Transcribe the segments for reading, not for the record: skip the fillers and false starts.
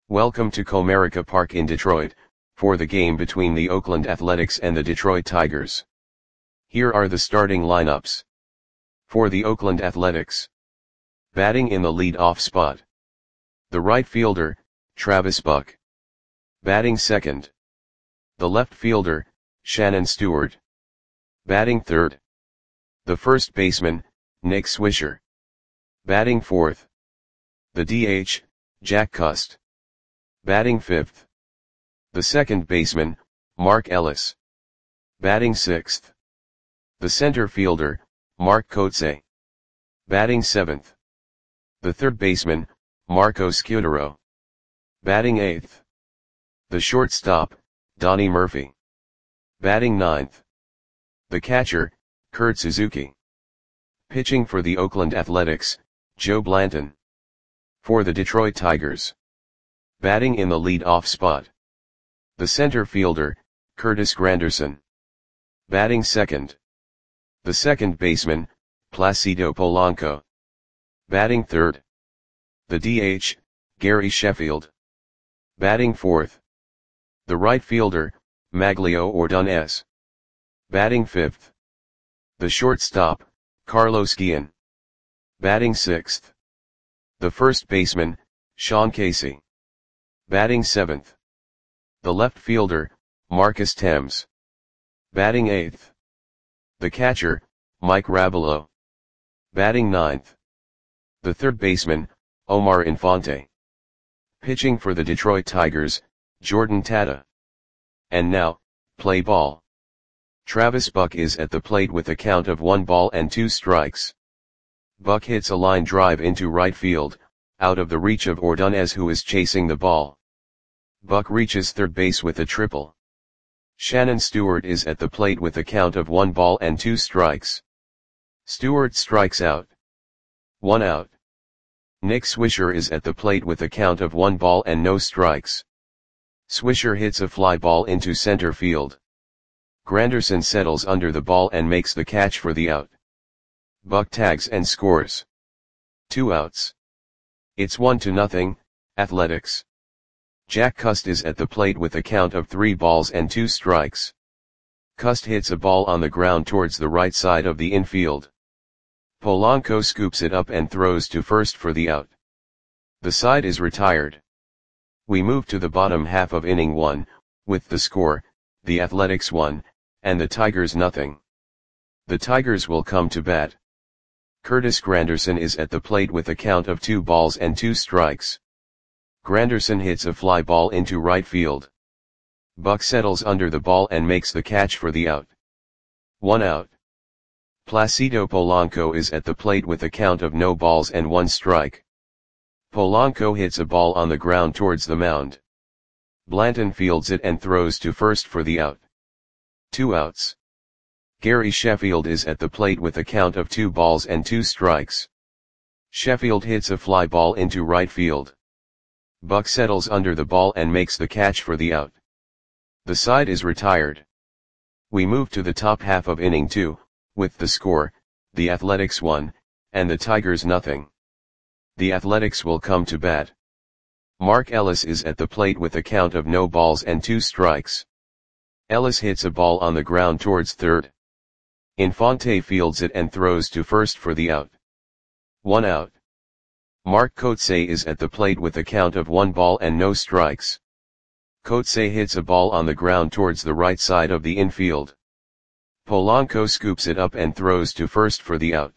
Welcome to Comerica Park in Detroit, for the game between the Oakland Athletics and the Detroit Tigers. Here are the starting lineups. For the Oakland Athletics. Batting in the lead-off spot. The right fielder, Travis Buck. Batting second. The left fielder, Shannon Stewart. Batting third. The first baseman, Nick Swisher. Batting fourth. The DH, Jack Cust. Batting fifth. The second baseman, Mark Ellis. Batting sixth. The center fielder, Mark Kotsay. Batting seventh. The third baseman, Marco Scutaro. Batting eighth. The shortstop, Donnie Murphy. Batting ninth. The catcher, Kurt Suzuki. Pitching for the Oakland Athletics, Joe Blanton. For the Detroit Tigers. Batting in the lead-off spot. The center fielder, Curtis Granderson. Batting second. The second baseman, Placido Polanco. Batting third. The DH, Gary Sheffield. Batting fourth. The right fielder, Maglio Ordonez. Batting fifth. The shortstop, Carlos Guillen. Batting sixth. The first baseman, Sean Casey. Batting seventh. The left fielder, Marcus Thames. Batting eighth. The catcher, Mike Rabelo. Batting ninth. The third baseman, Omar Infante. Pitching for the Detroit Tigers, Jordan Tata. And now, play ball. Travis Buck is at the plate with a count of 1-2 strikes. Buck hits a line drive into right field, out of the reach of Ordonez, who is chasing the ball. Buck reaches third base with a triple. Shannon Stewart is at the plate with a count of 1-2 strikes. Stewart strikes out. 1 out. Nick Swisher is at the plate with a count of 1-0 strikes. Swisher hits a fly ball into center field. Granderson settles under the ball and makes the catch for the out. Buck tags and scores. 2 outs. It's 1-0, Athletics. Jack Cust is at the plate with a count of 3-2 strikes. Cust hits a ball on the ground towards the right side of the infield. Polanco scoops it up and throws to first for the out. The side is retired. We move to the bottom half of inning 1, with the score, the Athletics 1, and the Tigers nothing. The Tigers will come to bat. Curtis Granderson is at the plate with a count of 2-2 strikes. Granderson hits a fly ball into right field. Buck settles under the ball and makes the catch for the out. 1 out. Placido Polanco is at the plate with a count of 0-1 strike. Polanco hits a ball on the ground towards the mound. Blanton fields it and throws to first for the out. 2 outs. Gary Sheffield is at the plate with a count of 2-2 strikes. Sheffield hits a fly ball into right field. Buck settles under the ball and makes the catch for the out. The side is retired. We move to the top half of inning 2, with the score, the Athletics 1, and the Tigers nothing. The Athletics will come to bat. Mark Ellis is at the plate with a count of 0-2 strikes. Ellis hits a ball on the ground towards third. Infante fields it and throws to first for the out. 1 out. Mark Kotsay is at the plate with a count of 1-0 strikes. Kotsay hits a ball on the ground towards the right side of the infield. Polanco scoops it up and throws to first for the out.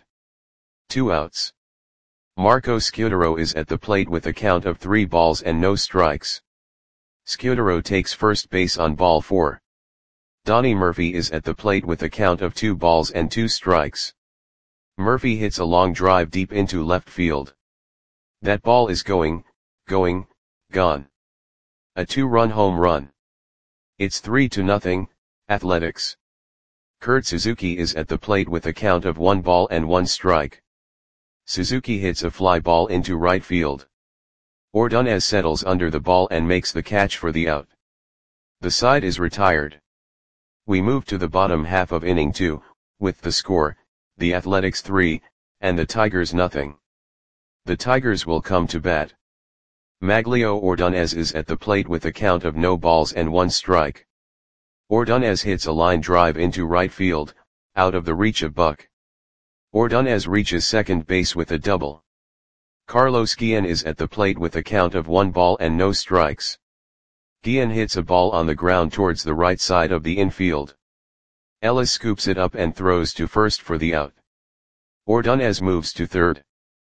2 outs. Marco Scutaro is at the plate with a count of 3-0 strikes. Scutaro takes first base on ball 4. Donnie Murphy is at the plate with a count of 2-2 strikes. Murphy hits a long drive deep into left field. That ball is gone. A 2-run home run. It's 3-0, Athletics. Kurt Suzuki is at the plate with a count of 1-1 strike. Suzuki hits a fly ball into right field. Ordonez settles under the ball and makes the catch for the out. The side is retired. We move to the bottom half of inning 2, with the score, the Athletics 3, and the Tigers nothing. The Tigers will come to bat. Maglio Ordonez is at the plate with a count of no balls and 1 strike. Ordonez hits a line drive into right field, out of the reach of Buck. Ordonez reaches second base with a double. Carlos Guillen is at the plate with a count of 1 ball and no strikes. Guillen hits a ball on the ground towards the right side of the infield. Ellis scoops it up and throws to first for the out. Ordonez moves to third.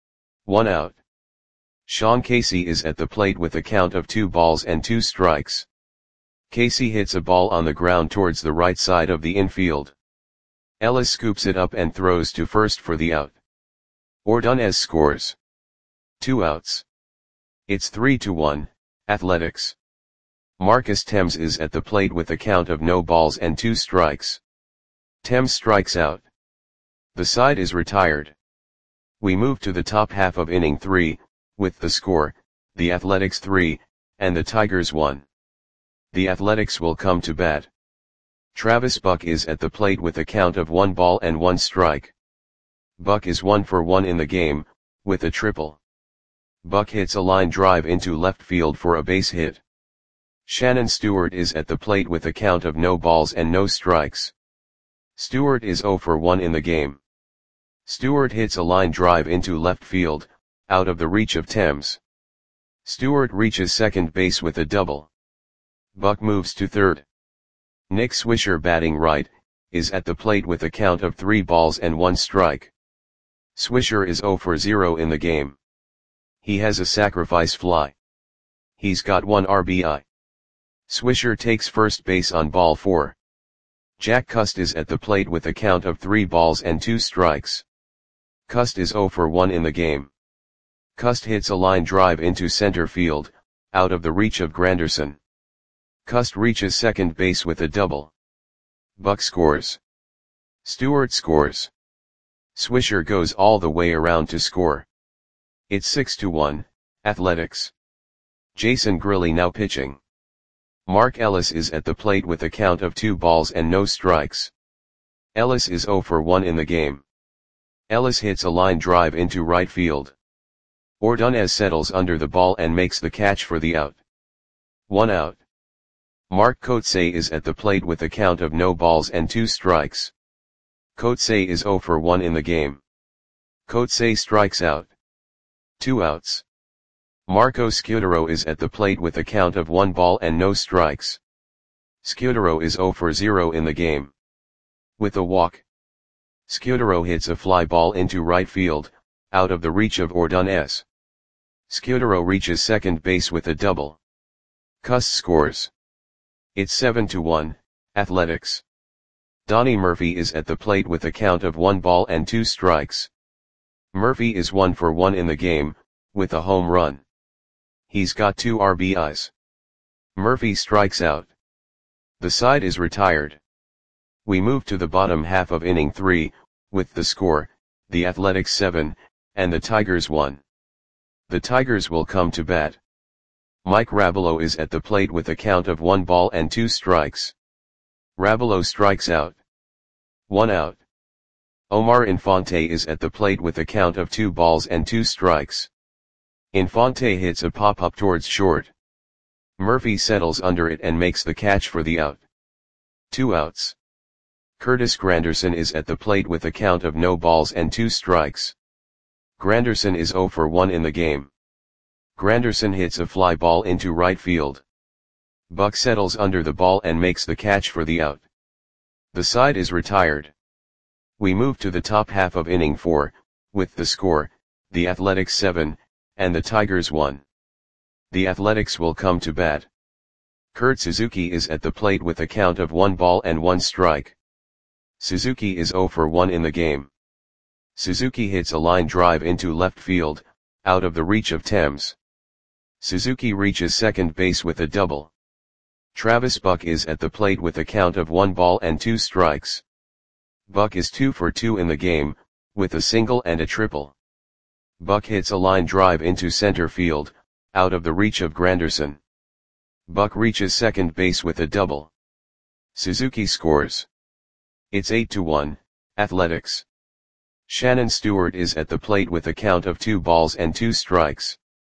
1 out. Sean Casey is at the plate with a count of 2 balls and 2 strikes. Casey hits a ball on the ground towards the right side of the infield. Ellis scoops it up and throws to first for the out. Ordonez scores. 2 outs. It's 3-1, Athletics. Marcus Thames is at the plate with a count of no balls and 2 strikes. Thames strikes out. The side is retired. We move to the top half of inning 3, with the score, the Athletics 3, and the Tigers 1. The Athletics will come to bat. Travis Buck is at the plate with a count of 1 ball and 1 strike. Buck is 1 for 1 in the game, with a triple. Buck hits a line drive into left field for a base hit. Shannon Stewart is at the plate with a count of no balls and no strikes. Stewart is 0 for 1 in the game. Stewart hits a line drive into left field, out of the reach of Thames. Stewart reaches second base with a double. Buck moves to third. Nick Swisher, batting right, is at the plate with a count of 3 balls and 1 strike. Swisher is 0 for 0 in the game. He has a sacrifice fly. He's got 1 RBI. Swisher takes first base on ball 4. Jack Cust is at the plate with a count of 3 balls and 2 strikes. Cust is 0 for 1 in the game. Cust hits a line drive into center field, out of the reach of Granderson. Cust reaches second base with a double. Buck scores. Stewart scores. Swisher goes all the way around to score. It's 6-1, Athletics. Jason Grilli now pitching. Mark Ellis is at the plate with a count of 2 balls and no strikes. Ellis is 0 for 1 in the game. Ellis hits a line drive into right field. Ordonez settles under the ball and makes the catch for the out. 1 out. Mark Kotsay is at the plate with a count of no balls and 2 strikes. Kotsay is 0 for 1 in the game. Kotsay strikes out. 2 outs. Marco Scudero is at the plate with a count of 1 ball and no strikes. Scudero is 0 for 0 in the game. With a walk. Scudero hits a fly ball into right field, out of the reach of Ordonez. Scudero reaches second base with a double. Cust scores. It's 7-1, Athletics. Donnie Murphy is at the plate with a count of 1 ball and 2 strikes. Murphy is 1 for 1 in the game, with a home run. He's got 2 RBIs. Murphy strikes out. The side is retired. We move to the bottom half of inning 3, with the score, the Athletics 7, and the Tigers 1. The Tigers will come to bat. Mike Rabelo is at the plate with a count of 1 ball and 2 strikes. Rabelo strikes out. 1 out. Omar Infante is at the plate with a count of 2 balls and 2 strikes. Infante hits a pop-up towards short. Murphy settles under it and makes the catch for the out. 2 outs. Curtis Granderson is at the plate with a count of no balls and 2 strikes. Granderson is 0 for 1 in the game. Granderson hits a fly ball into right field. Buck settles under the ball and makes the catch for the out. The side is retired. We move to the top half of inning 4, with the score, the Athletics 7, and the Tigers 1. The Athletics will come to bat. Kurt Suzuki is at the plate with a count of 1 ball and 1 strike. Suzuki is 0 for 1 in the game. Suzuki hits a line drive into left field, out of the reach of Thames. Suzuki reaches second base with a double. Travis Buck is at the plate with a count of 1 ball and 2 strikes. Buck is 2 for 2 in the game, with a single and a triple. Buck hits a line drive into center field, out of the reach of Granderson. Buck reaches second base with a double. Suzuki scores. It's 8-1, Athletics. Shannon Stewart is at the plate with a count of 2 balls and 2 strikes.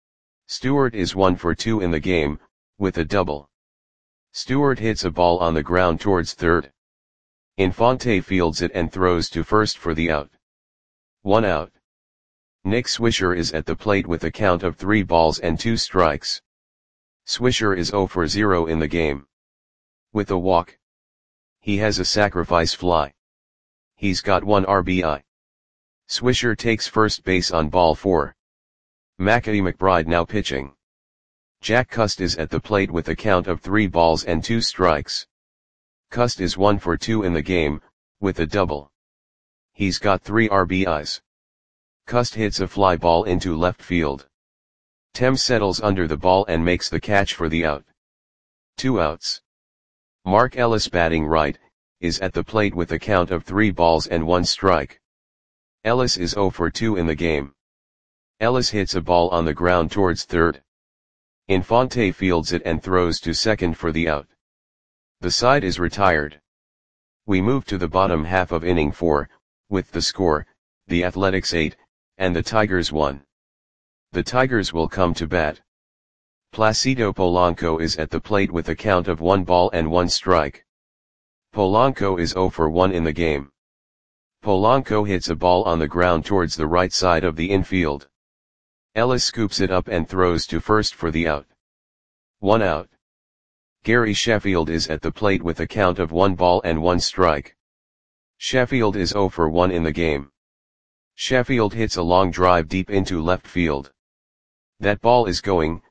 Stewart is 1 for 2 in the game, with a double. Stewart hits a ball on the ground towards third. Infante fields it and throws to first for the out. 1 out. Nick Swisher is at the plate with a count of 3 balls and 2 strikes. Swisher is 0 for 0 in the game. With a walk. He has a sacrifice fly. He's got 1 RBI. Swisher takes first base on ball 4. Mackie McBride now pitching. Jack Cust is at the plate with a count of 3 balls and 2 strikes. Cust is 1 for 2 in the game, with a double. He's got 3 RBIs. Cust hits a fly ball into left field. Thames settles under the ball and makes the catch for the out. 2 outs. Mark Ellis batting right, is at the plate with a count of 3 balls and 1 strike. Ellis is 0 for 2 in the game. Ellis hits a ball on the ground towards third. Infante fields it and throws to second for the out. The side is retired. We move to the bottom half of inning 4, with the score, the Athletics 8, and the Tigers 1. The Tigers will come to bat. Placido Polanco is at the plate with a count of 1 ball and 1 strike. Polanco is 0 for 1 in the game. Polanco hits a ball on the ground towards the right side of the infield. Ellis scoops it up and throws to first for the out. 1 out. Gary Sheffield is at the plate with a count of 1 ball and 1 strike. Sheffield is 0 for 1 in the game. Sheffield hits a long drive deep into left field. That ball is gone.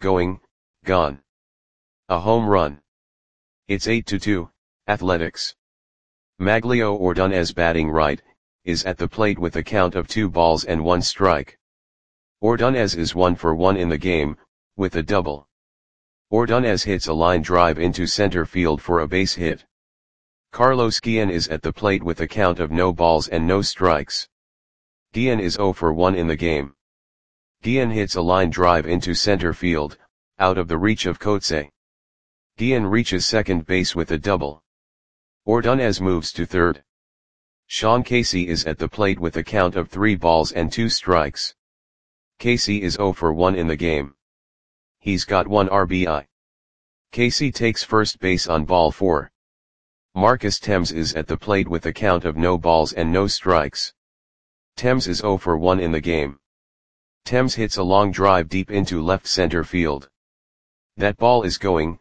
A home run. It's 8-2, Athletics. Maglio Ordonez batting right, is at the plate with a count of 2 balls and 1 strike. Ordonez is 1 for 1 in the game, with a double. Ordonez hits a line drive into center field for a base hit. Carlos Guillen is at the plate with a count of no balls and no strikes. Guillen is 0 for 1 in the game. Guillen hits a line drive into center field, out of the reach of Coetzee. Guillen reaches second base with a double. Ordonez moves to third. Sean Casey is at the plate with a count of 3 balls and 2 strikes. Casey is 0 for 1 in the game. He's got 1 RBI. Casey takes first base on ball 4. Marcus Thames is at the plate with a count of no balls and no strikes. Thames is 0 for 1 in the game. Thames hits a long drive deep into left center field. That ball is gone.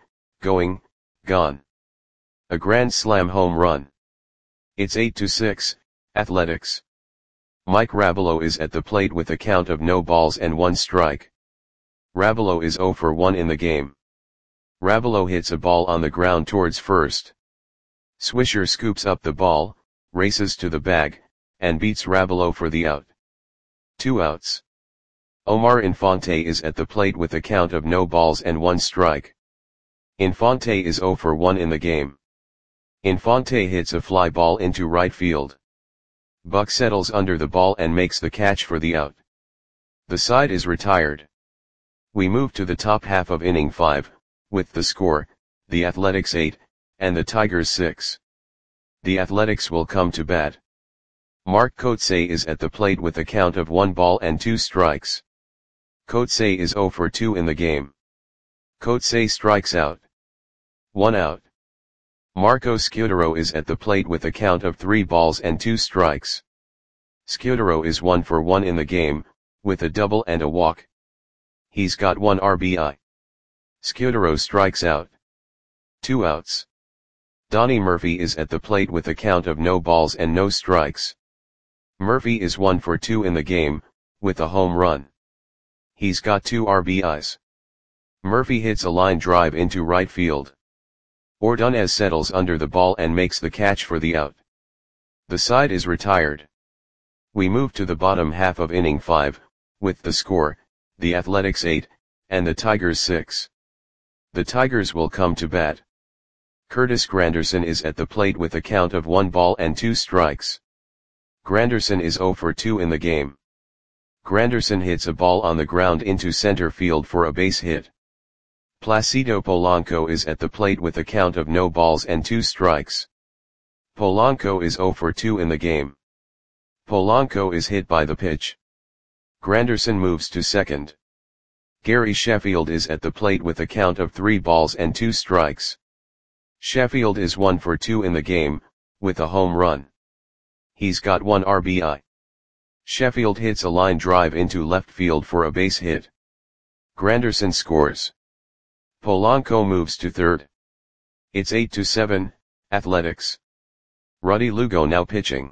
A grand slam home run. It's 8-6, Athletics. Mike Rabelo is at the plate with a count of no balls and 1 strike. Rabelo is 0 for 1 in the game. Rabelo hits a ball on the ground towards first. Swisher scoops up the ball, races to the bag, and beats Rabelo for the out. 2 outs. Omar Infante is at the plate with a count of no balls and 1 strike. Infante is 0 for 1 in the game. Infante hits a fly ball into right field. Buck settles under the ball and makes the catch for the out. The side is retired. We move to the top half of inning 5, with the score, the Athletics 8, and the Tigers 6. The Athletics will come to bat. Mark Coetzee is at the plate with a count of 1 ball and 2 strikes. Coetzee is 0 for 2 in the game. Coetzee strikes out. 1 out. Marco Scudero is at the plate with a count of 3 balls and 2 strikes. Scudero is 1 for 1 in the game, with a double and a walk. He's got 1 RBI. Scudero strikes out. 2 outs. Donnie Murphy is at the plate with a count of no balls and no strikes. Murphy is 1 for 2 in the game, with a home run. He's got 2 RBIs. Murphy hits a line drive into right field. Ordonez settles under the ball and makes the catch for the out. The side is retired. We move to the bottom half of inning 5, with the score, the Athletics 8, and the Tigers 6. The Tigers will come to bat. Curtis Granderson is at the plate with a count of 1 ball and 2 strikes. Granderson is 0 for 2 in the game. Granderson hits a ball on the ground into center field for a base hit. Placido Polanco is at the plate with a count of no balls and 2 strikes. Polanco is 0 for 2 in the game. Polanco is hit by the pitch. Granderson moves to second. Gary Sheffield is at the plate with a count of 3 balls and 2 strikes. Sheffield is 1 for 2 in the game, with a home run. He's got 1 RBI. Sheffield hits a line drive into left field for a base hit. Granderson scores. Polanco moves to third. It's 8-7, Athletics. Ruddy Lugo now pitching.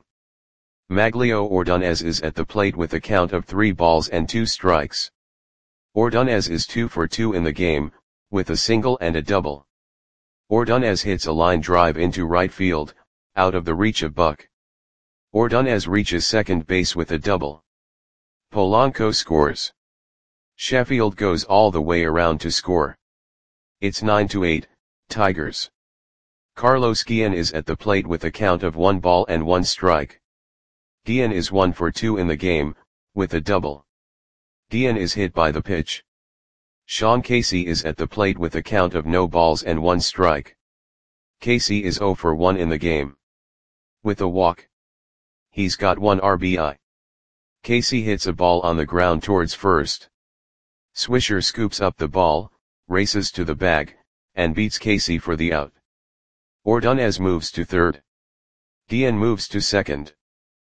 Maglio Ordonez is at the plate with a count of 3 balls and 2 strikes. Ordonez is 2 for 2 in the game, with a single and a double. Ordonez hits a line drive into right field, out of the reach of Buck. Ordonez reaches second base with a double. Polanco scores. Sheffield goes all the way around to score. It's 9-8, Tigers. Carlos Guillen is at the plate with a count of 1 ball and 1 strike. Guillen is 1 for 2 in the game, with a double. Guillen is hit by the pitch. Sean Casey is at the plate with a count of no balls and 1 strike. Casey is 0 for 1 in the game. With a walk. He's got 1 RBI. Casey hits a ball on the ground towards first. Swisher scoops up the ball, races to the bag, and beats Casey for the out. Ordonez moves to third. Guillen moves to second.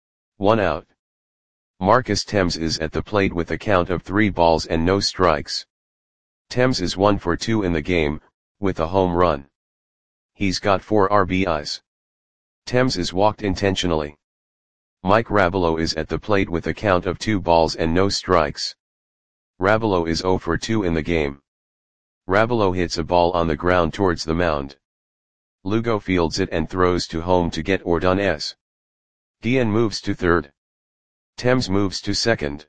1 out. Marcus Thames is at the plate with a count of 3 balls and no strikes. Thames is 1 for 2 in the game, with a home run. He's got 4 RBIs. Thames is walked intentionally. Mike Rabelo is at the plate with a count of 2 balls and no strikes. Rabelo is 0 for 2 in the game. Rabelo hits a ball on the ground towards the mound. Lugo fields it and throws to home to get Ordonez. Guillen moves to third. Thames moves to second.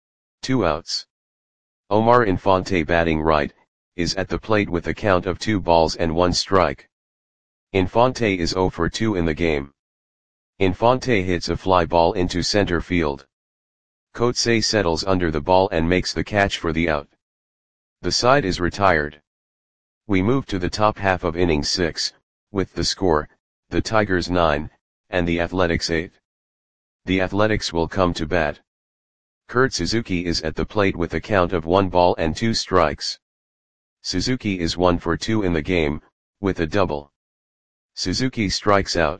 2 outs. Omar Infante batting right, is at the plate with a count of 2 balls and 1 strike. Infante is 0 for 2 in the game. Infante hits a fly ball into center field. Coetzee settles under the ball and makes the catch for the out. The side is retired. We move to the top half of inning 6, with the score, the Tigers 9, and the Athletics 8. The Athletics will come to bat. Kurt Suzuki is at the plate with a count of 1 ball and 2 strikes. Suzuki is 1 for 2 in the game, with a double. Suzuki strikes out.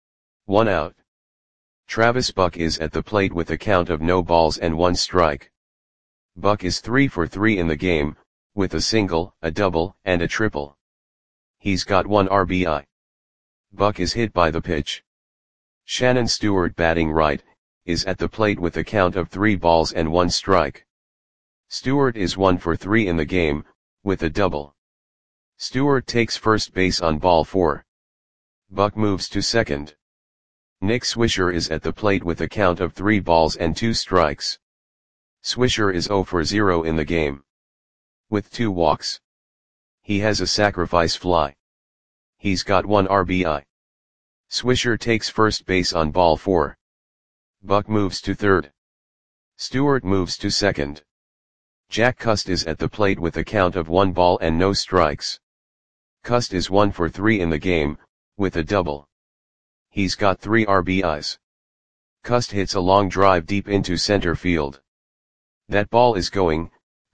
1 out. Travis Buck is at the plate with a count of no balls and 1 strike. Buck is 3 for 3 in the game, with a single, a double, and a triple. He's got 1 RBI. Buck is hit by the pitch. Shannon Stewart batting right, is at the plate with a count of 3 balls and 1 strike. Stewart is 1 for 3 in the game, with a double. Stewart takes first base on ball 4. Buck moves to second. Nick Swisher is at the plate with a count of 3 balls and 2 strikes. Swisher is 0 for 0 in the game. With 2 walks. He has a sacrifice fly. He's got 1 RBI. Swisher takes first base on ball 4. Buck moves to third. Stewart moves to second. Jack Cust is at the plate with a count of 1 ball and no strikes. Cust is 1 for 3 in the game, with a double. He's got 3 RBIs. Cust hits a long drive deep into center field. That ball is going,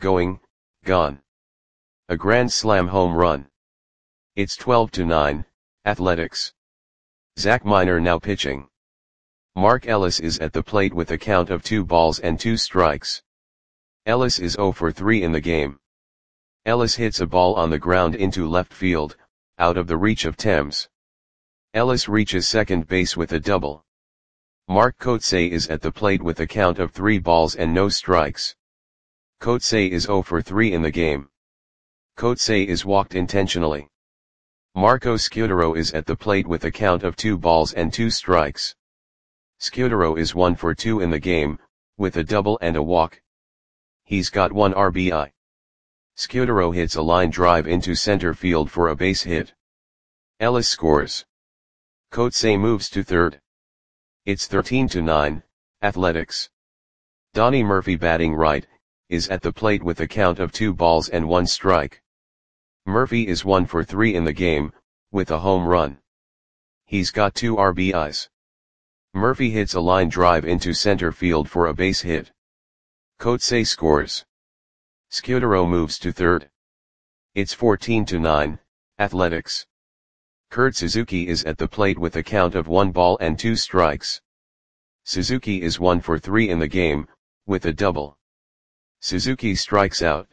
gone. A grand slam home run. It's 12-9, Athletics. Zach Miner now pitching. Mark Ellis is at the plate with a count of 2 balls and 2 strikes. Ellis is 0 for 3 in the game. Ellis hits a ball on the ground into left field, out of the reach of Thames. Ellis reaches second base with a double. Mark Coetzee is at the plate with a count of 3 balls and no strikes. Coetzee is 0 for 3 in the game. Coetzee is walked intentionally. Marco Scudero is at the plate with a count of 2 balls and 2 strikes. Scudero is 1 for 2 in the game, with a double and a walk. He's got 1 RBI. Scudero hits a line drive into center field for a base hit. Ellis scores. Coetzee moves to third. It's 13-9, Athletics. Donnie Murphy batting right, is at the plate with a count of 2 balls and 1 strike. Murphy is 1 for 3 in the game, with a home run. He's got 2 RBIs. Murphy hits a line drive into center field for a base hit. Coetzee scores. Scudero moves to third. It's 14-9, Athletics. Kurt Suzuki is at the plate with a count of 1 ball and 2 strikes. Suzuki is 1 for 3 in the game, with a double. Suzuki strikes out.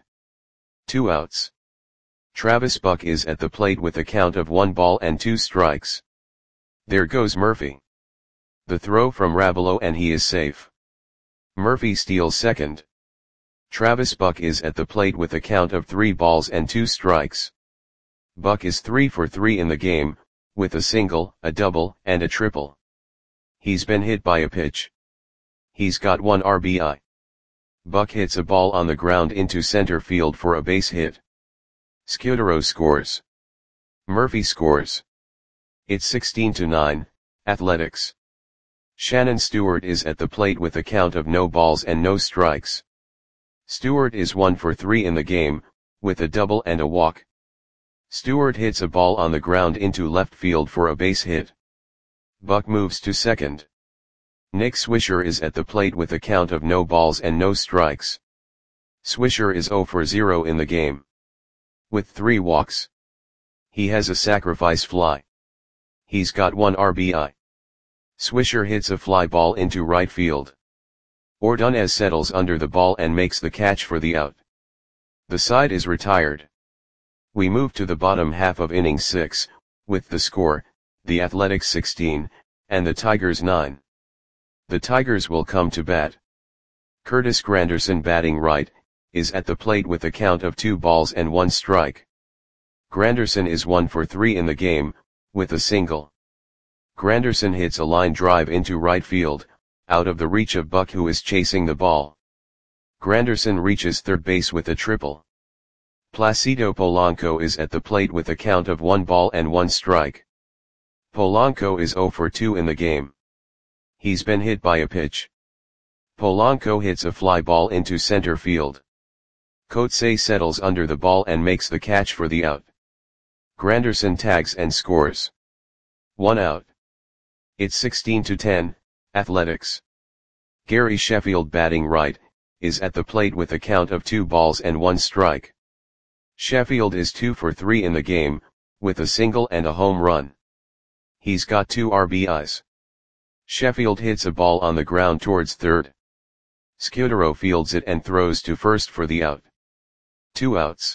2 outs. Travis Buck is at the plate with a count of 1 ball and 2 strikes. There goes Murphy. The throw from Ravelo and he is safe. Murphy steals second. Travis Buck is at the plate with a count of 3 balls and 2 strikes. Buck is 3 for 3 in the game, with a single, a double, and a triple. He's been hit by a pitch. He's got 1 RBI. Buck hits a ball on the ground into center field for a base hit. Scudero scores. Murphy scores. It's 16-9, Athletics. Shannon Stewart is at the plate with a count of no balls and no strikes. Stewart is 1 for 3 in the game, with a double and a walk. Stewart hits a ball on the ground into left field for a base hit. Buck moves to second. Nick Swisher is at the plate with a count of no balls and no strikes. Swisher is 0 for 0 in the game, with 3 walks. He has a sacrifice fly. He's got 1 RBI. Swisher hits a fly ball into right field. Ordonez settles under the ball and makes the catch for the out. The side is retired. We move to the bottom half of inning 6, with the score, the Athletics 16, and the Tigers 9. The Tigers will come to bat. Curtis Granderson, batting right, is at the plate with a count of 2 balls and 1 strike. Granderson is 1 for 3 in the game, with a single. Granderson hits a line drive into right field, out of the reach of Buck, who is chasing the ball. Granderson reaches third base with a triple. Placido Polanco is at the plate with a count of 1 ball and 1 strike. Polanco is 0 for 2 in the game. He's been hit by a pitch. Polanco hits a fly ball into center field. Coetzee settles under the ball and makes the catch for the out. Granderson tags and scores. 1 out. It's 16-10, Athletics. Gary Sheffield, batting right, is at the plate with a count of 2 balls and 1 strike. Sheffield is 2 for 3 in the game, with a single and a home run. He's got 2 RBIs. Sheffield hits a ball on the ground towards third. Scudero fields it and throws to first for the out. 2 outs.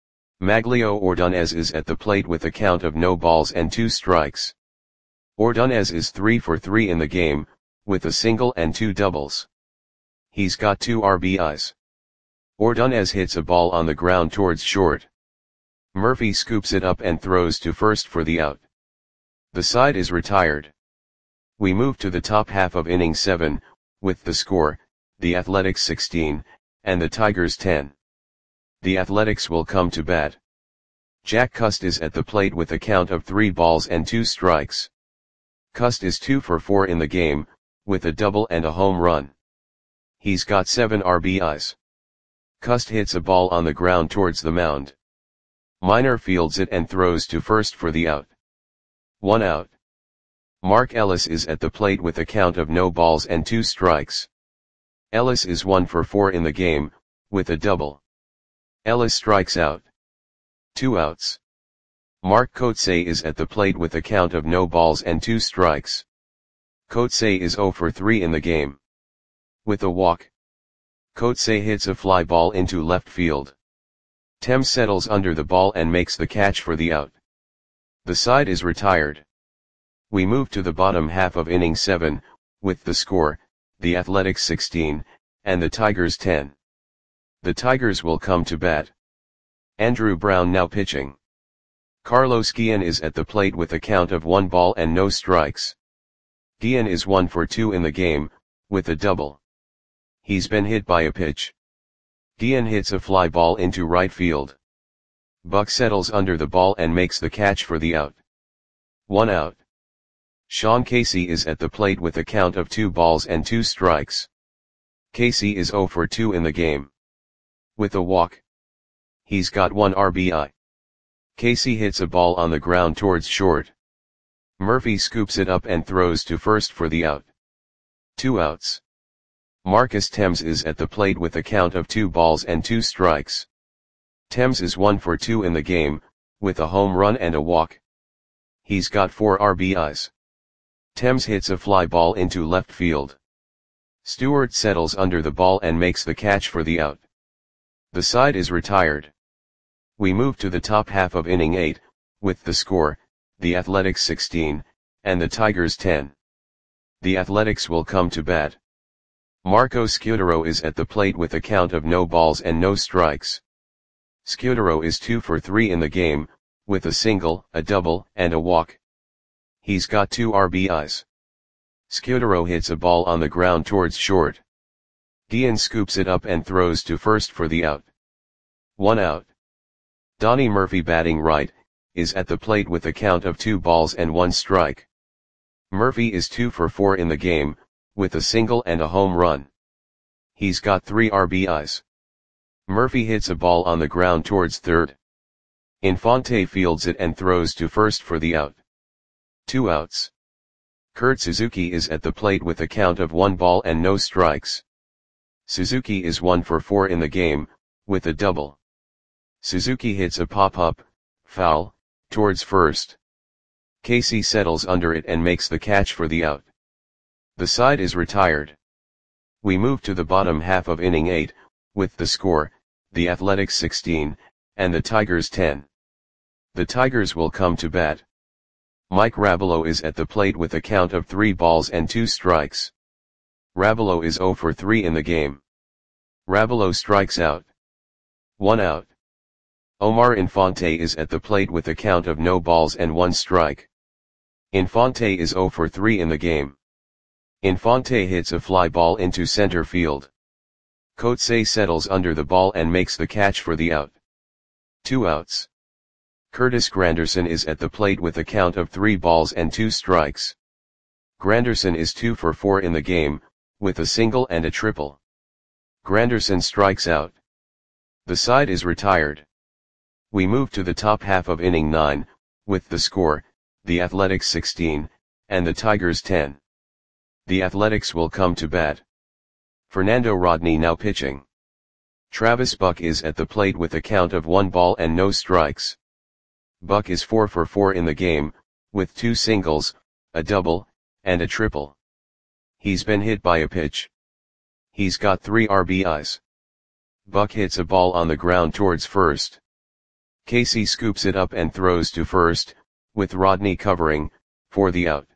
Maglio Ordonez is at the plate with a count of no balls and 2 strikes. Ordonez is 3 for 3 in the game, with a single and 2 doubles. He's got 2 RBIs. Ordonez hits a ball on the ground towards short. Murphy scoops it up and throws to first for the out. The side is retired. We move to the top half of inning 7, with the score, the Athletics 16, and the Tigers 10. The Athletics will come to bat. Jack Cust is at the plate with a count of 3 balls and 2 strikes. Cust is 2 for 4 in the game, with a double and a home run. He's got 7 RBIs. Cust hits a ball on the ground towards the mound. Minor fields it and throws to first for the out. 1 out. Mark Ellis is at the plate with a count of no balls and 2 strikes. Ellis is 1 for 4 in the game, with a double. Ellis strikes out. 2 outs. Mark Coetzee is at the plate with a count of no balls and 2 strikes. Coetzee is 0 for 3 in the game, with a walk. Coetzee hits a fly ball into left field. Thames settles under the ball and makes the catch for the out. The side is retired. We move to the bottom half of inning 7, with the score, the Athletics 16, and the Tigers 10. The Tigers will come to bat. Andrew Brown now pitching. Carlos Guillen is at the plate with a count of 1 ball and no strikes. Guillen is 1 for 2 in the game, with a double. He's been hit by a pitch. Guillen hits a fly ball into right field. Buck settles under the ball and makes the catch for the out. 1 out. Sean Casey is at the plate with a count of 2 balls and 2 strikes. Casey is 0 for 2 in the game, with a walk. He's got 1 RBI. Casey hits a ball on the ground towards short. Murphy scoops it up and throws to first for the out. 2 outs. Marcus Thames is at the plate with a count of 2 balls and 2 strikes. Thames is 1 for 2 in the game, with a home run and a walk. He's got 4 RBIs. Thames hits a fly ball into left field. Stewart settles under the ball and makes the catch for the out. The side is retired. We move to the top half of inning 8, with the score, the Athletics 16, and the Tigers 10. The Athletics will come to bat. Marco Scutaro is at the plate with a count of no balls and no strikes. Scutaro is 2 for 3 in the game, with a single, a double, and a walk. He's got 2 RBIs. Scutaro hits a ball on the ground towards short. Guillen scoops it up and throws to first for the out. 1 out. Donnie Murphy, batting right, is at the plate with a count of 2 balls and 1 strike. Murphy is 2 for 4 in the game, with a single and a home run. He's got 3 RBIs. Murphy hits a ball on the ground towards third. Infante fields it and throws to first for the out. 2 outs. Kurt Suzuki is at the plate with a count of 1 ball and no strikes. Suzuki is 1 for 4 in the game, with a double. Suzuki hits a pop-up, foul, towards first. Casey settles under it and makes the catch for the out. The side is retired. We move to the bottom half of inning 8, with the score, the Athletics 16, and the Tigers 10. The Tigers will come to bat. Mike Rabelo is at the plate with a count of 3 balls and 2 strikes. Rabelo is 0 for 3 in the game. Rabelo strikes out. 1 out. Omar Infante is at the plate with a count of no balls and 1 strike. Infante is 0 for 3 in the game. Infante hits a fly ball into center field. Coetzee settles under the ball and makes the catch for the out. 2 outs. Curtis Granderson is at the plate with a count of 3 balls and 2 strikes. Granderson is 2 for 4 in the game, with a single and a triple. Granderson strikes out. The side is retired. We move to the top half of inning 9, with the score, the Athletics 16, and the Tigers 10. The Athletics will come to bat. Fernando Rodney now pitching. Travis Buck is at the plate with a count of 1 ball and no strikes. Buck is 4 for 4 in the game, with 2 singles, a double, and a triple. He's been hit by a pitch. He's got 3 RBIs. Buck hits a ball on the ground towards first. Casey scoops it up and throws to first, with Rodney covering, for the out.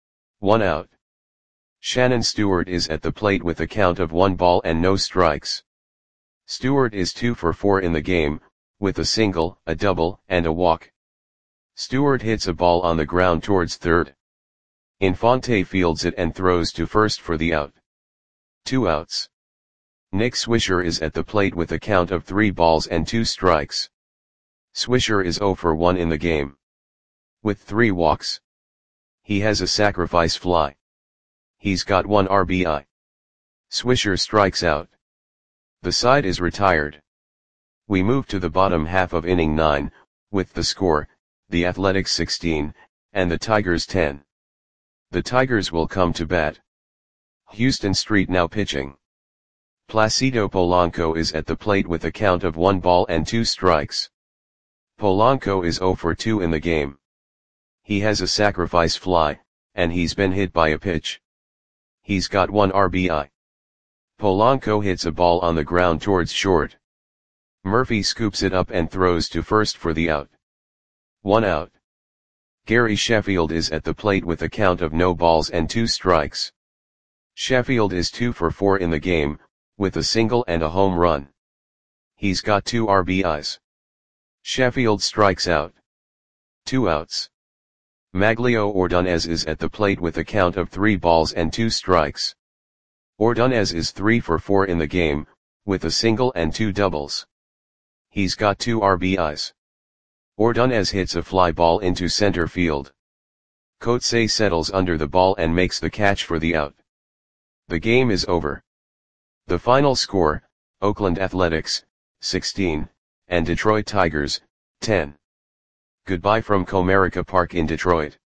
1 out. Shannon Stewart is at the plate with a count of 1 ball and no strikes. Stewart is 2 for 4 in the game, with a single, a double, and a walk. Stewart hits a ball on the ground towards third. Infante fields it and throws to first for the out. 2 outs. Nick Swisher is at the plate with a count of 3 balls and 2 strikes. Swisher is 0 for 1 in the game, with 3 walks. He has a sacrifice fly. He's got 1 RBI. Swisher strikes out. The side is retired. We move to the bottom half of inning 9, with the score, the Athletics 16, and the Tigers 10. The Tigers will come to bat. Houston Street now pitching. Placido Polanco is at the plate with a count of 1 ball and 2 strikes. Polanco is 0 for 2 in the game. He has a sacrifice fly, and he's been hit by a pitch. He's got 1 RBI. Polanco hits a ball on the ground towards short. Murphy scoops it up and throws to first for the out. 1 out. Gary Sheffield is at the plate with a count of no balls and 2 strikes. Sheffield is 2 for 4 in the game, with a single and a home run. He's got 2 RBIs. Sheffield strikes out. 2 outs. Maglio Ordonez is at the plate with a count of 3 balls and 2 strikes. Ordonez is 3 for 4 in the game, with a single and 2 doubles. He's got 2 RBIs. Ordonez hits a fly ball into center field. Coetzee settles under the ball and makes the catch for the out. The game is over. The final score, Oakland Athletics, 16, and Detroit Tigers, 10. Goodbye from Comerica Park in Detroit.